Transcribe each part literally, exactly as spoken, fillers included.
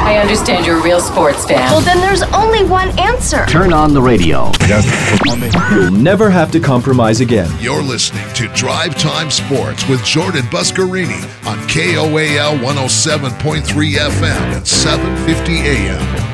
I understand you're a real sports fan. Well, then there's only one answer. Turn on the radio. You'll never have to compromise again. You're listening to Drive Time Sports with Jordan Buscarini on K O A L one oh seven point three F M at seven fifty A M.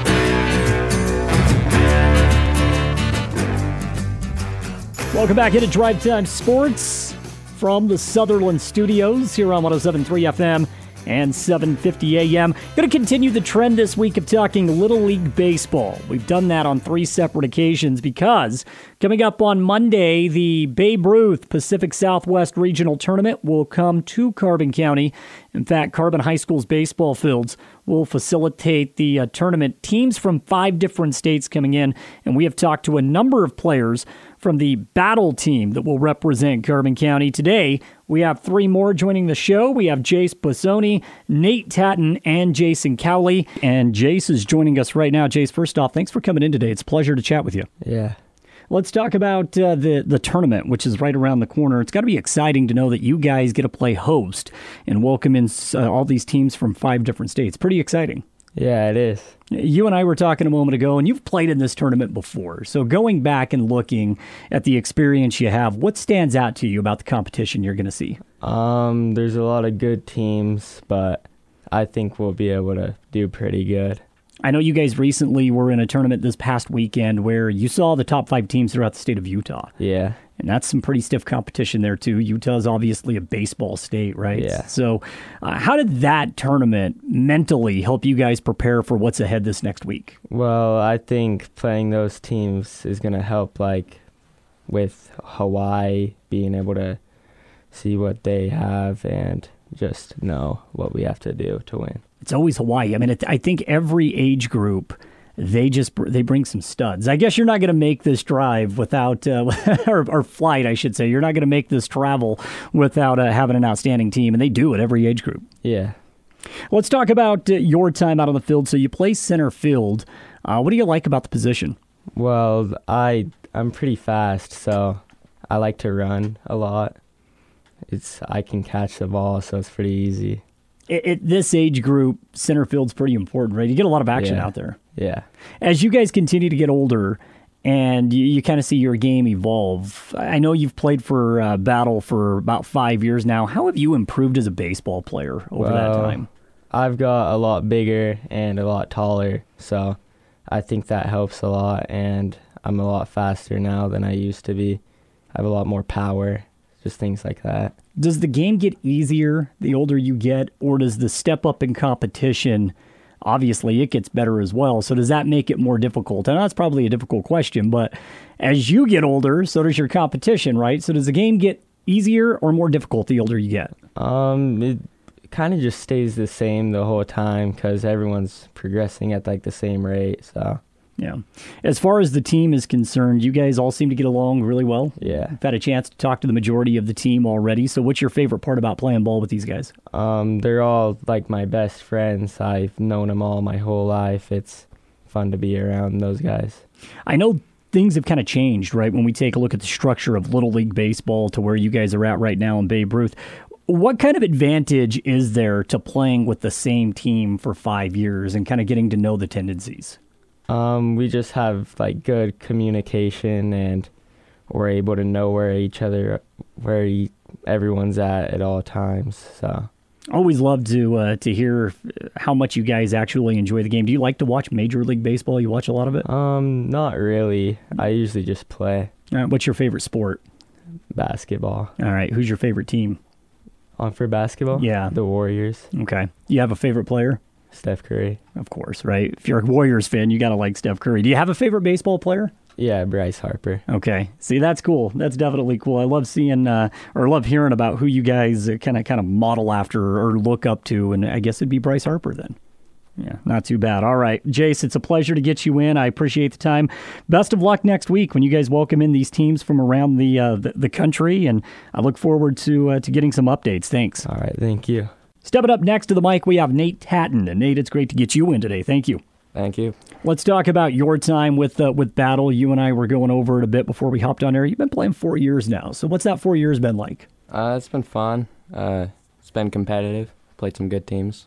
Welcome back into Drive Time Sports from the Sutherland Studios here on one oh seven point three F M and seven fifty A M. Going to continue the trend this week of talking Little League Baseball. We've done that on three separate occasions because coming up on Monday, the Babe Ruth Pacific Southwest Regional Tournament will come to Carbon County. In fact, Carbon High School's baseball fields will facilitate the uh, tournament. Teams from five different states coming in, and we have talked to a number of players from the Battle team that will represent Carbon County. Today, we have three more joining the show. We have Jace Bossoni, Nate Tatton, and Jason Cowley. And Jace is joining us right now. Jace, first off, thanks for coming in today. It's a pleasure to chat with you. Yeah. Let's talk about uh, the, the tournament, which is right around the corner. It's got to be exciting to know that you guys get to play host and welcome in uh, all these teams from five different states. Pretty exciting. Yeah, it is. You and I were talking a moment ago, and you've played in this tournament before. So going back and looking at the experience you have, what stands out to you about the competition you're going to see? Um, there's a lot of good teams, but I think we'll be able to do pretty good. I know you guys recently were in a tournament this past weekend where you saw the top five teams throughout the state of Utah. Yeah. And that's some pretty stiff competition there, too. Utah's obviously a baseball state, right? Yeah. So uh, how did that tournament mentally help you guys prepare for what's ahead this next week? Well, I think playing those teams is going to help, like, with Hawaii, being able to see what they have and just know what we have to do to win. It's always Hawaii. I mean, it, I think every age group, they just they bring some studs. I guess you're not going to make this drive without, uh, or, or flight, I should say. You're not going to make this travel without uh, having an outstanding team, and they do at every age group. Yeah. Let's talk about uh, your time out on the field. So you play center field. Uh, what do you like about the position? Well, I I'm pretty fast, so I like to run a lot. It's I can catch the ball, so it's pretty easy. At this age group, center field's pretty important, right? You get a lot of action yeah. out there. Yeah. As you guys continue to get older and you, you kind of see your game evolve, I know you've played for uh, Battle for about five years now. How have you improved as a baseball player over well, that time? I've got a lot bigger and a lot taller, so I think that helps a lot, and I'm a lot faster now than I used to be. I have a lot more power, just things like that. Does the game get easier the older you get, or does the step up in competition, obviously it gets better as well, so does that make it more difficult? I know that's probably a difficult question, but as you get older, so does your competition, right? So does the game get easier or more difficult the older you get? Um, it kind of just stays the same the whole time because everyone's progressing at like the same rate, so... Yeah. As far as the team is concerned, you guys all seem to get along really well. Yeah. I've had a chance to talk to the majority of the team already. So what's your favorite part about playing ball with these guys? Um, they're all like my best friends. I've known them all my whole life. It's fun to be around those guys. I know things have kind of changed, right? When we take a look at the structure of Little League Baseball to where you guys are at right now in Babe Ruth. What kind of advantage is there to playing with the same team for five years and kind of getting to know the tendencies? Um, we just have like good communication, and we're able to know where each other, where e- everyone's at at all times. So, always love to uh, to hear how much you guys actually enjoy the game. Do you like to watch Major League Baseball? You watch a lot of it? Um, not really. I usually just play. All right, what's your favorite sport? Basketball. All right, who's your favorite team? On for basketball? Yeah, the Warriors. Okay, you have a favorite player? Steph Curry. Of course, right? If you're a Warriors fan, you got to like Steph Curry. Do you have a favorite baseball player? Yeah, Bryce Harper. Okay. See, that's cool. That's definitely cool. I love seeing uh, or love hearing about who you guys kind of kind of model after or look up to, and I guess it'd be Bryce Harper then. Yeah, not too bad. All right, Jace, it's a pleasure to get you in. I appreciate the time. Best of luck next week when you guys welcome in these teams from around the uh, the, the country, and I look forward to uh, to getting some updates. Thanks. All right, thank you. Stepping up next to the mic, we have Nate Tatton. And Nate, it's great to get you in today. Thank you. Thank you. Let's talk about your time with uh, with Battle. You and I were going over it a bit before we hopped on air. You've been playing four years now. So what's that four years been like? Uh, it's been fun. Uh, it's been competitive. Played some good teams.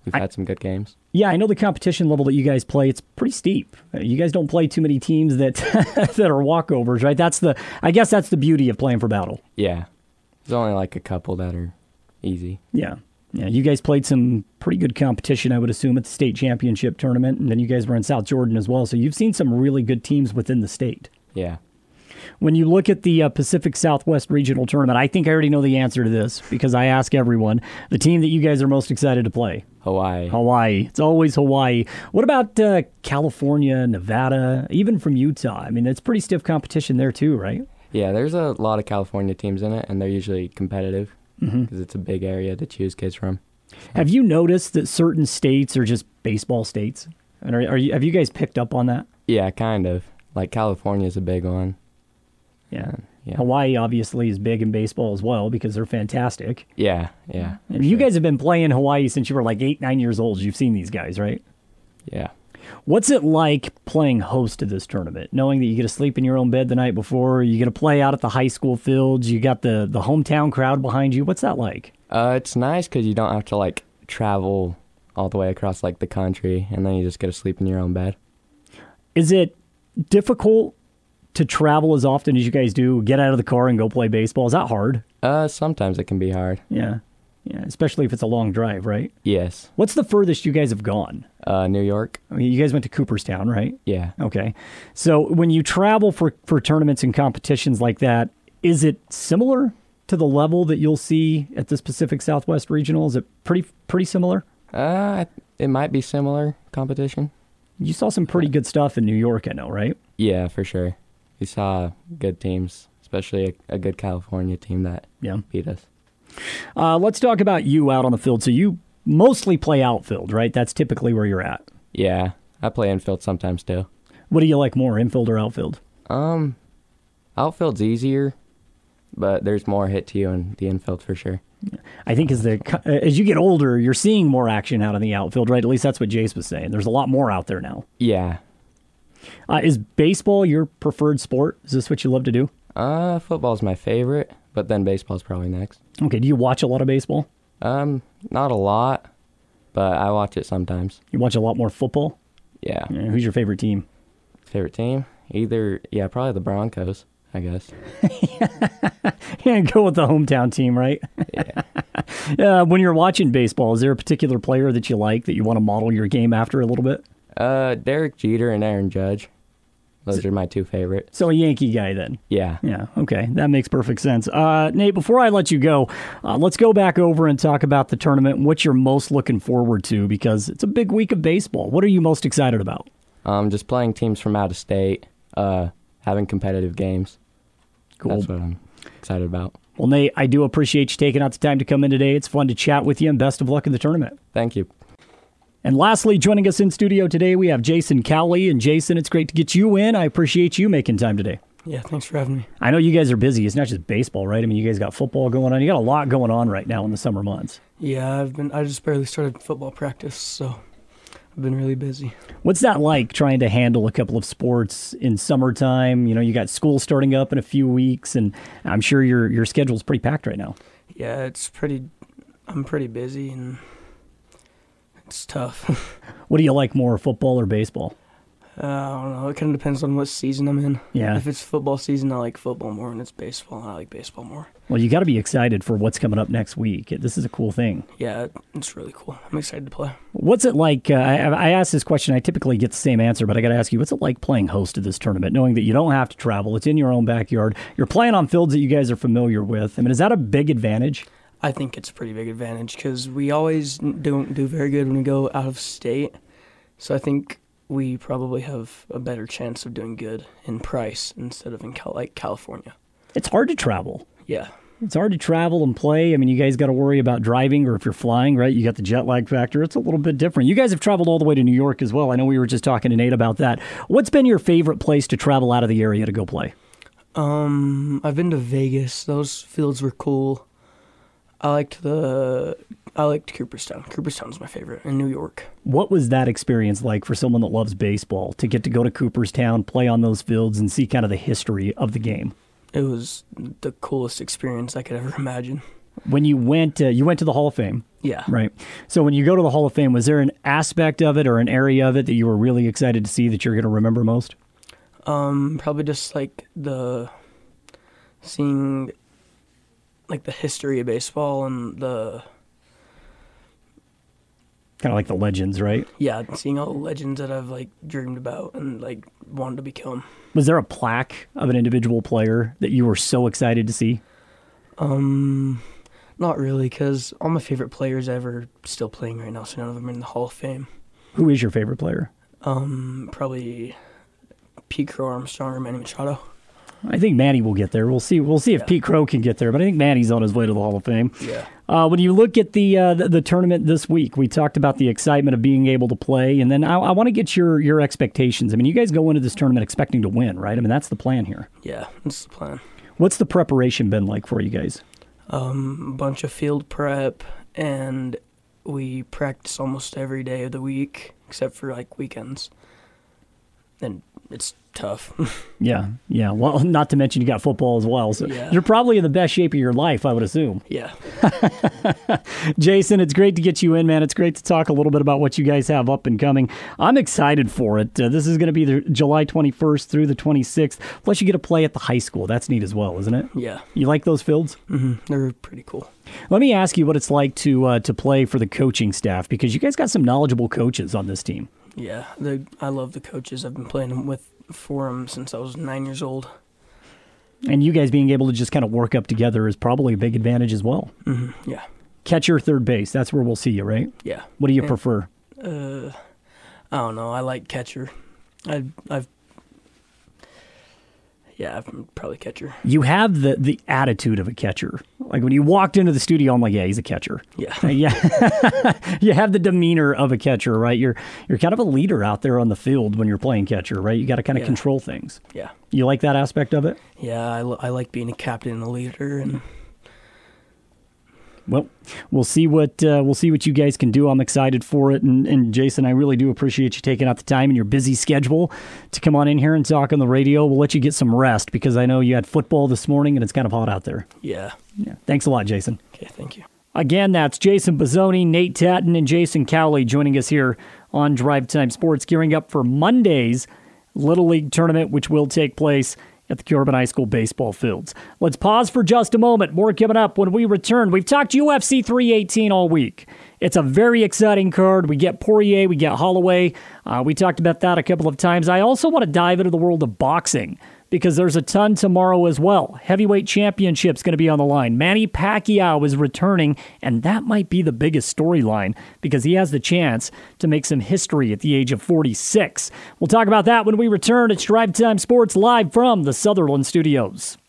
We've I- had some good games. Yeah, I know the competition level that you guys play, it's pretty steep. Uh, You guys don't play too many teams that that are walkovers, right? That's the I guess that's the beauty of playing for Battle. Yeah. There's only like a couple that are easy. Yeah. Yeah, you guys played some pretty good competition, I would assume, at the state championship tournament, and then you guys were in South Jordan as well. So you've seen some really good teams within the state. Yeah. When you look at the uh, Pacific Southwest Regional Tournament, I think I already know the answer to this because I ask everyone, the team that you guys are most excited to play. Hawaii. Hawaii. It's always Hawaii. What about uh, California, Nevada, even from Utah? I mean, it's pretty stiff competition there too, right? Yeah, there's a lot of California teams in it, and they're usually competitive because Mm-hmm. it's a big area to choose kids from. Have you noticed that certain states are just baseball states? And are, are you, have you guys picked up on that? Yeah, kind of. Like California's a big one. Yeah. Yeah. Hawaii obviously is big in baseball as well because they're fantastic. Yeah, yeah. And you guys have been playing Hawaii since you were like eight, nine years old. You've seen these guys, right? Yeah. What's it like playing host to this tournament, knowing that you get to sleep in your own bed the night before, you get to play out at the high school fields, you got the, the hometown crowd behind you? What's that like? Uh, it's nice because you don't have to like travel all the way across like the country, and then you just get to sleep in your own bed. Is it difficult to travel as often as you guys do, get out of the car and go play baseball? Is that hard? Uh, sometimes it can be hard. Yeah. Yeah, especially if it's a long drive, right? Yes. What's the furthest you guys have gone? Uh, New York. I mean, you guys went to Cooperstown, right? Yeah. Okay. So when you travel for, for tournaments and competitions like that, is it similar to the level that you'll see at this Pacific Southwest Regional? Is it pretty pretty similar? Uh, it might be similar competition. You saw some pretty good stuff in New York, I know, right? Yeah, for sure. We saw good teams, especially a, a good California team that Yeah. beat us. Uh, let's talk about you out on the field. So you mostly play outfield, right? That's typically where you're at. Yeah, I play infield sometimes too. What do you like more, infield or outfield? Um, outfield's easier, but there's more hit to you in the infield for sure. I think as the as you get older, you're seeing more action out in the outfield, right? At least that's what Jace was saying. There's a lot more out there now. Yeah. Uh, is baseball your preferred sport? Is this what you love to do? Uh, football's my favorite, but then baseball's probably next. Okay, do you watch a lot of baseball? Um, not a lot, but I watch it sometimes. You watch a lot more football? Yeah. Yeah, who's your favorite team? Favorite team? Either, yeah, probably the Broncos, I guess. Yeah, go with the hometown team, right? Yeah. Uh, when you're watching baseball, is there a particular player that you like that you want to model your game after a little bit? Uh, Derek Jeter and Aaron Judge. Those are my two favorites. So a Yankee guy then. Yeah. Yeah, okay. That makes perfect sense. Uh, Nate, before I let you go, uh, let's go back over and talk about the tournament and what you're most looking forward to, because it's a big week of baseball. What are you most excited about? Um, just playing teams from out of state, uh, having competitive games. Cool. That's what I'm excited about. Well, Nate, I do appreciate you taking out the time to come in today. It's fun to chat with you, and best of luck in the tournament. Thank you. And lastly, joining us in studio today, we have Jason Cowley. And Jason, it's great to get you in. I appreciate you making time today. Yeah, thanks for having me. I know you guys are busy. It's not just baseball, right? I mean, you guys got football going on. You got a lot going on right now in the summer months. Yeah, I've been. I just barely started football practice, so I've been really busy. What's that like, trying to handle a couple of sports in summertime? You know, you got school starting up in a few weeks, and I'm sure your your schedule's pretty packed right now. Yeah, it's pretty. I'm pretty busy, and it's tough. What do you like more, football or baseball? uh, I don't know. It kind of depends on what season I'm in. Yeah. If it's football season, I like football more, and it's baseball, I like baseball more. Well, you got to be excited for what's coming up next week. This is a cool thing. Yeah, it's really cool. I'm excited to play. What's it like? Uh, I, I ask this question. I typically get the same answer, but I got to ask you, what's it like playing host to this tournament, knowing that you don't have to travel? It's in your own backyard. You're playing on fields that you guys are familiar with. I mean, is that a big advantage? I think it's a pretty big advantage because we always don't do very good when we go out of state. So I think we probably have a better chance of doing good in Price instead of in Cal- like California. It's hard to travel. Yeah. It's hard to travel and play. I mean, you guys got to worry about driving, or if you're flying, right? You got the jet lag factor. It's a little bit different. You guys have traveled all the way to New York as well. I know we were just talking to Nate about that. What's been your favorite place to travel out of the area to go play? Um, I've been to Vegas. Those fields were cool. I liked the I liked Cooperstown. Cooperstown's my favorite in New York. What was that experience like for someone that loves baseball, to get to go to Cooperstown, play on those fields, and see kind of the history of the game? It was the coolest experience I could ever imagine. When you went, uh, you went to the Hall of Fame. Yeah. Right. So when you go to the Hall of Fame, was there an aspect of it or an area of it that you were really excited to see that you're going to remember most? Um, probably just like the seeing like the history of baseball and the kind of like the legends, right? Yeah, seeing all the legends that I've like dreamed about and like wanted to become. Was there a plaque of an individual player that you were so excited to see? Um, not really, because all my favorite players ever still playing right now, so none of them are in the Hall of Fame. Who is your favorite player? Um, probably Pete Crow Armstrong or Manny Machado. I think Manny will get there. We'll see. We'll see if Yeah. Pete Crow can get there, but I think Manny's on his way to the Hall of Fame. Yeah. Uh, when you look at the, uh, the the tournament this week, we talked about the excitement of being able to play, and then I, I want to get your your expectations. I mean, you guys go into this tournament expecting to win, right? I mean, that's the plan here. Yeah, that's the plan. What's the preparation been like for you guys? Um, a bunch of field prep, and we practice almost every day of the week, except for like weekends. And it's tough. Yeah, yeah. Well, not to mention you got football as well, so Yeah. you're probably in the best shape of your life, I would assume. Yeah. Jason, it's great to get you in, man. It's great to talk a little bit about what you guys have up and coming. I'm excited for it. Uh, this is going to be the July twenty-first through the twenty-sixth. Plus, you get to play at the high school. That's neat as well, isn't it? Yeah. You like those fields? hmm They're pretty cool. Let me ask you what it's like to uh, to play for the coaching staff, because you guys got some knowledgeable coaches on this team. Yeah, the, I love the coaches. I've been playing with for them since I was nine years old. And you guys being able to just kind of work up together is probably a big advantage as well. hmm Yeah. Catcher, third base, that's where we'll see you, right? Yeah. What do you Yeah. prefer? Uh, I don't know. I like catcher. I, I've, yeah, I'm probably catcher. You have the, the attitude of a catcher. Like when you walked into the studio, I'm like, yeah, he's a catcher. Yeah. Uh, yeah. You have the demeanor of a catcher, right? You're you're kind of a leader out there on the field when you're playing catcher, right? You got to kind of Yeah. control things. Yeah. You like that aspect of it? Yeah, I, li- I like being a captain and a leader, and Well, we'll see what uh, we'll see what you guys can do. I'm excited for it, and, and Jason, I really do appreciate you taking out the time in your busy schedule to come on in here and talk on the radio. We'll let you get some rest because I know you had football this morning and it's kind of hot out there. yeah. Yeah. Thanks a lot, Jason. Okay, thank you. Again, that's Jason Bozzoni, Nate Tatton, and Jason Cowley joining us here on Drive Time Sports, gearing up for Monday's Little League tournament, which will take place at the Kearban High School baseball fields. Let's pause for just a moment. More coming up when we return. We've talked U F C three eighteen all week. It's a very exciting card. We get Poirier, we get Holloway. Uh, we talked about that a couple of times. I also want to dive into the world of boxing because there's a ton tomorrow as well. Heavyweight championship's going to be on the line. Manny Pacquiao is returning, and that might be the biggest storyline because he has the chance to make some history at the age of forty-six. We'll talk about that when we return. It's Drive Time Sports live from the Sutherland Studios.